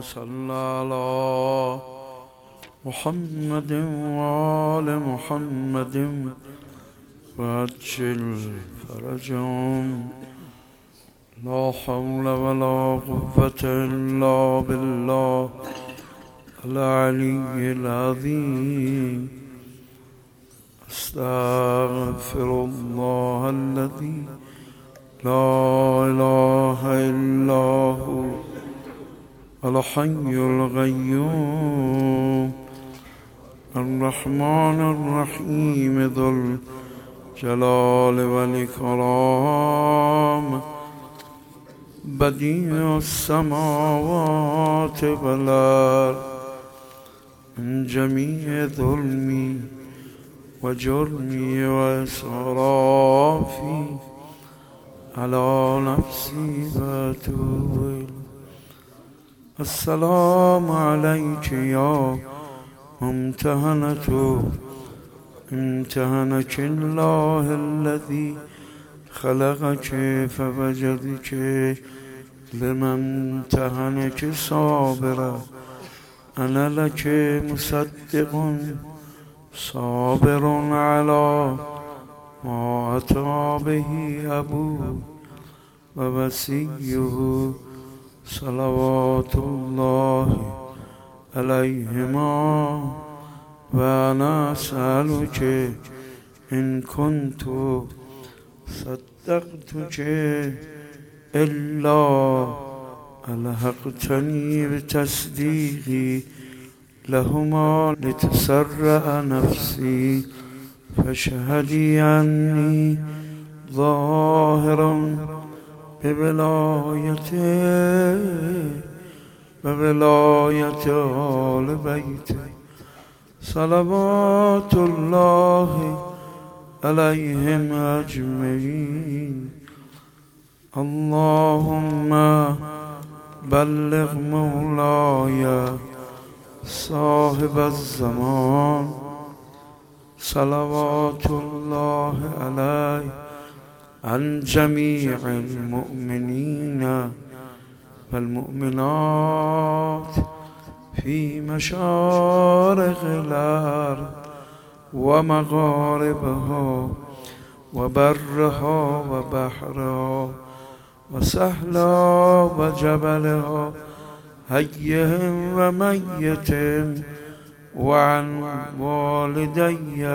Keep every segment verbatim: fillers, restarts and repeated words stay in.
صل على محمد وآل محمد وعجل فرجهم. لا حول ولا قوة إلا بالله العلي العظيم. استغفر الله الذي لا إله إلا هو الحي القيوم الرحمن الرحيم ذو الجلال والإكرام بديع السماوات والأرض من جميع ظلمي وجرمي وإسرافي على نفسي وأتوب إليه. السلام عليك يا ممتهنة، امتهنك الله الذي خلقك فوجدك لمن امتهنك صابرا. أنا لك مصدق صابر على ما أتى به أبوه ووصيه صلوات الله عليهما. وأنا أسألك إن كنت صدقتك إلا ألحقتني بتصديقي لهما لتسرع نفسي. فاشهدي أني ظاهر بولايته وولاية آل بيته صلوات الله عليهم أجمعين. اللهم بلغ مولاي صاحب الزمان صلوات الله عليه عن جميع المؤمنين والمؤمنات في مشارق الأرض ومغاربها وبرها وبحرها وسهلها وجبلها حيهم وميتهم وعن والدي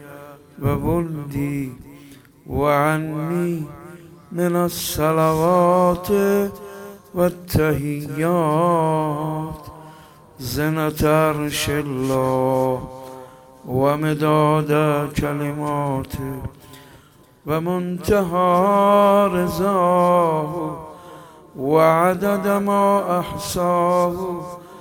وولدي وعني من الصلوات والتحيات زنة عرش الله ومداد كلماته ومنتهى رضاه وعدد ما أحصاه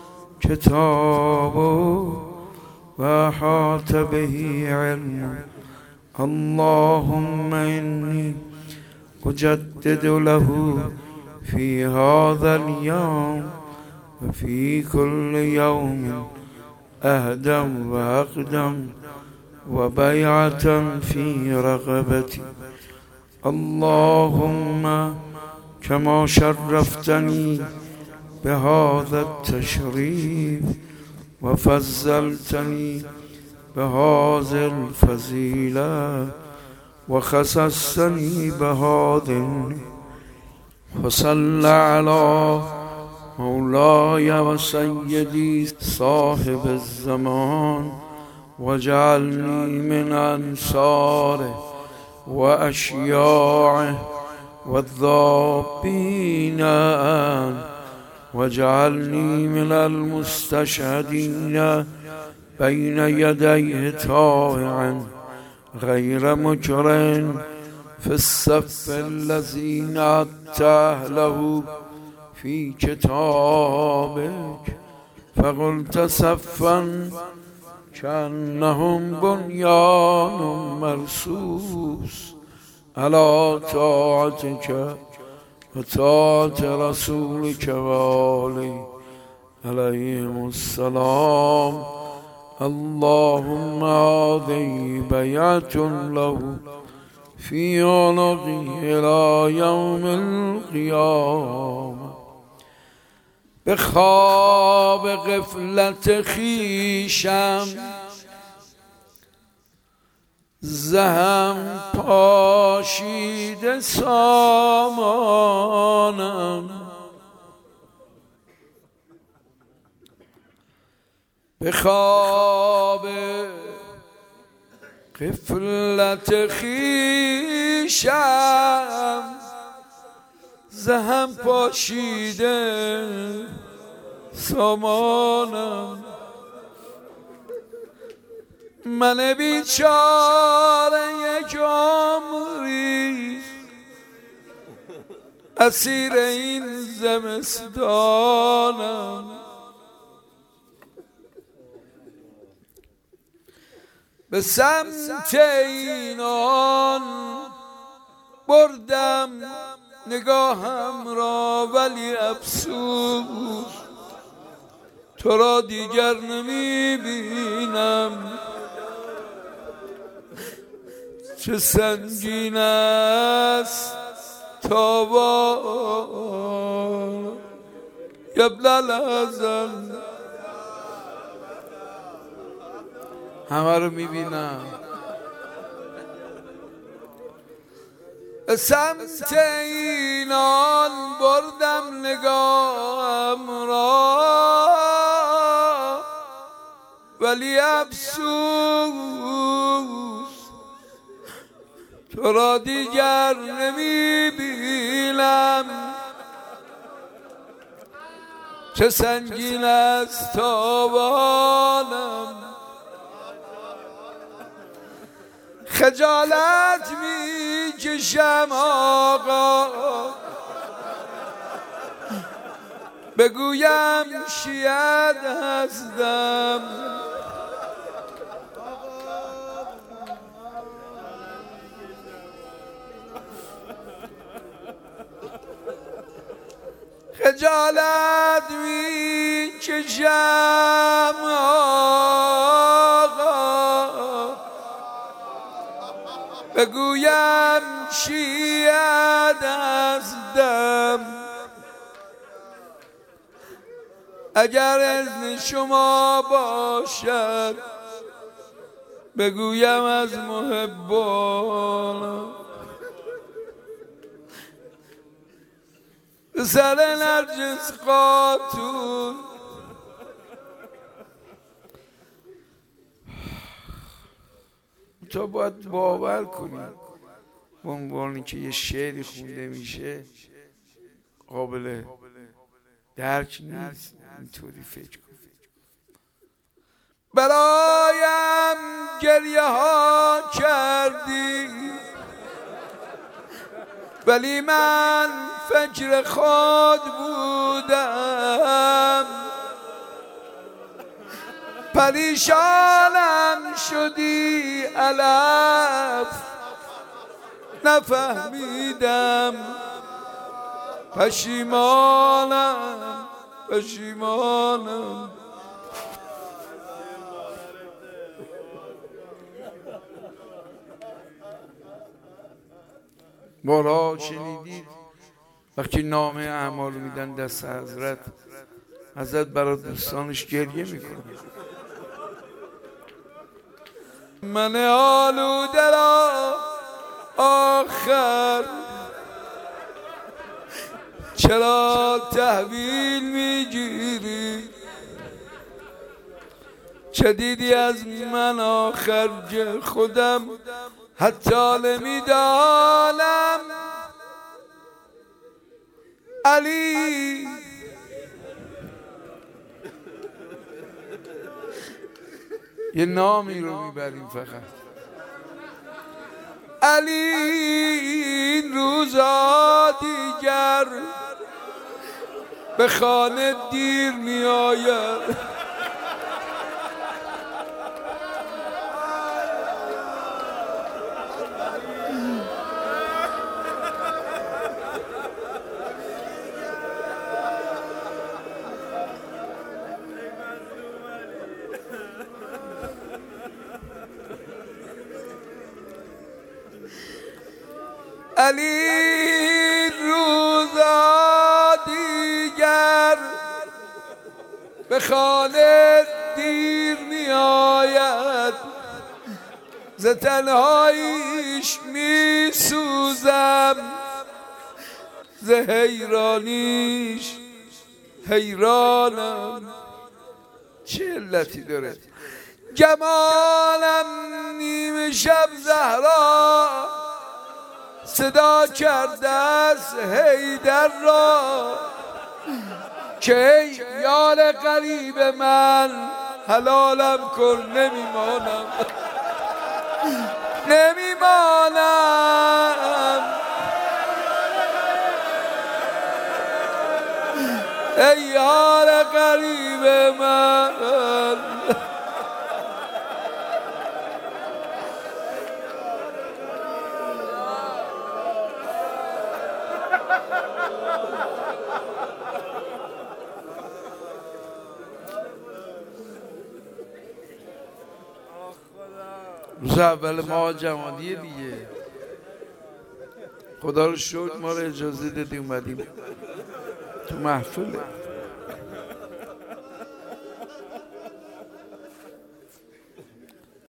كتابه وأحاط به علمه. اللهم إني أجدد له في هذا اليوم وفي كل يوم أهدا وأقدم وبيعة في رغبتي. اللهم كما شرفتني بهذا التشريف وفضلتني بهذه الفضيلة وخصصتني بهذه، وصل على مولاي وسيدي صاحب الزمان وجعلني من أنصاره وأشياعه والذابين عنه وجعلني من المستشهدين بين يديه طائعا غير مكر في الصف الذين أتاه له في كتابك. فقلت صفا كأنهم بنيان مرصوص على طاعتك وطاعة رسولك وآله عليهم السلام. اللهم هذه بيعة له في عنقه إلى يوم القيامة. به خواب غفلت خویشم زهم پاشیده سامانم، به خواب غفلت خویشم زهم پاشیده سامانم. من بیچاره یک عمری اسیر این زمستانم، به سمت اینان بردم نگاهم را ولی افسوس تو را دیگر نمی بینم. چه سنگین است تاوان قبل الازل. همه رو می بینم. سمت اینان بردم نگاهم را ولی افسوس تو را دیگر نمی بینم. چه سنگین است تاوانم، خجالت می کشم آقا بگویم شیعه هستم. خجالت می کشم آقا بگویم شیعه هستم. اگر اذن شما باشد بگویم از محبانم. سر نرجس خاتون تو باید باور کنی به عنوانی که یه شعری خونده میشه قابل درک نیست. اینطوری فکر کن. برایم گریه ها کردی ولی من فکر خود بودم. پریشانم شدی علف نفهمیدم. پشیمانم پشیمانم. بارها شنیدید وقتی نامه اعمال میدن دست حضرت، حضرت برای دوستانش گریه میکنه. من آلوده را آخر چرا تحویل میگیری؟ چه دیدی از من آخر که خودم حتی نمیدانم. علی یه نامی رو میبریم فقط. علی این روزا دیگر به خانه دیر میآید. علی روزا دیگر به خانه دیر میآید ز تنهاییش می سوزم ز حیرانیش حیرانم. چه علتی داره؟ گمانم نیم شب زهرا صدا کرده است حیدر را که ای یار غریب من حلالم کن نمیمانم نمیمانم ای یار غریب من. روز اول ما جمالیه دیگه، خدا رو شکر ما رو اجازه دادی اومدیم تو محفله.